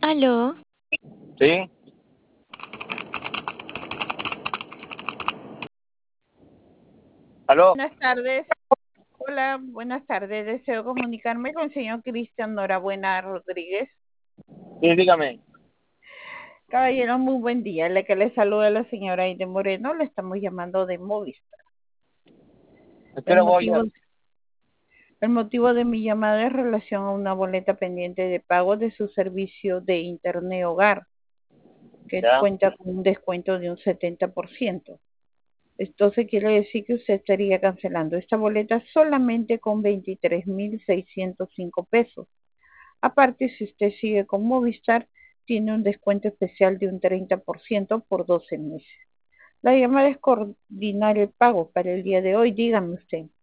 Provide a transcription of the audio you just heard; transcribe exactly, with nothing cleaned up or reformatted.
Aló, Sí, aló, Buenas tardes. Hola, buenas tardes. Deseo comunicarme con el señor Cristian Norabuena Rodríguez. sí, dígame. Caballero, muy buen día. Le que le saluda la señora Aide Moreno. Le estamos llamando de Movistar. ¿A qué El hora voy a motivo, el motivo de mi llamada es relación a una boleta pendiente de pago de su servicio de Internet Hogar, que ya? cuenta con un descuento de un setenta por ciento. Entonces quiere decir que usted estaría cancelando esta boleta solamente con veintitrés mil seiscientos cinco pesos. Aparte, si usted sigue con Movistar, tiene un descuento especial de un treinta por ciento por doce meses. La llamada es coordinar el pago para el día de hoy. Dígame usted.